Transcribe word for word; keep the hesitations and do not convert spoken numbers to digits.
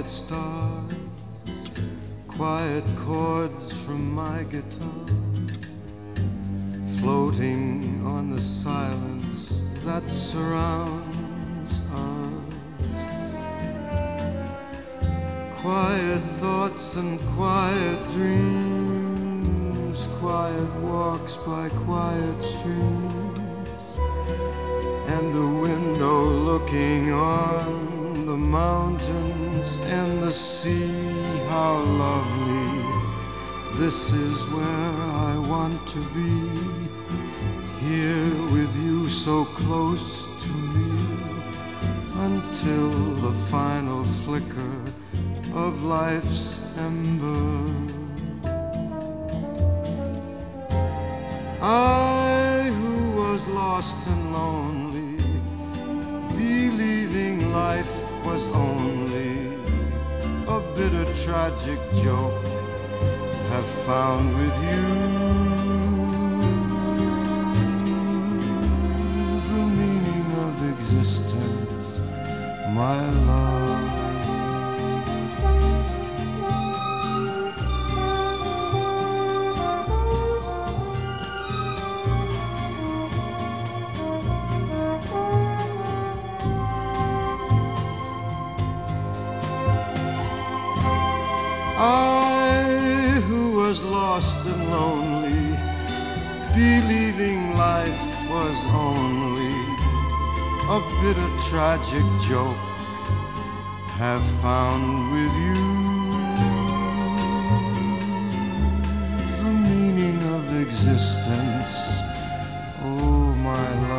quiet stars, quiet chords from my guitar, floating on the silence that surrounds us. Quiet thoughts and quiet dreams, quiet walks by quiet streams, and a window looking on the mountains and the sea. How lovely, this is where I want to be, here with you so close to me, until the final flicker of life's ember. I who was lost and lonely, believing life was only a bitter tragic joke, have found with you the meaning of existence, my love. I who was lost and lonely, believing life was only a bitter tragic joke, have found with you the meaning of existence, oh my love.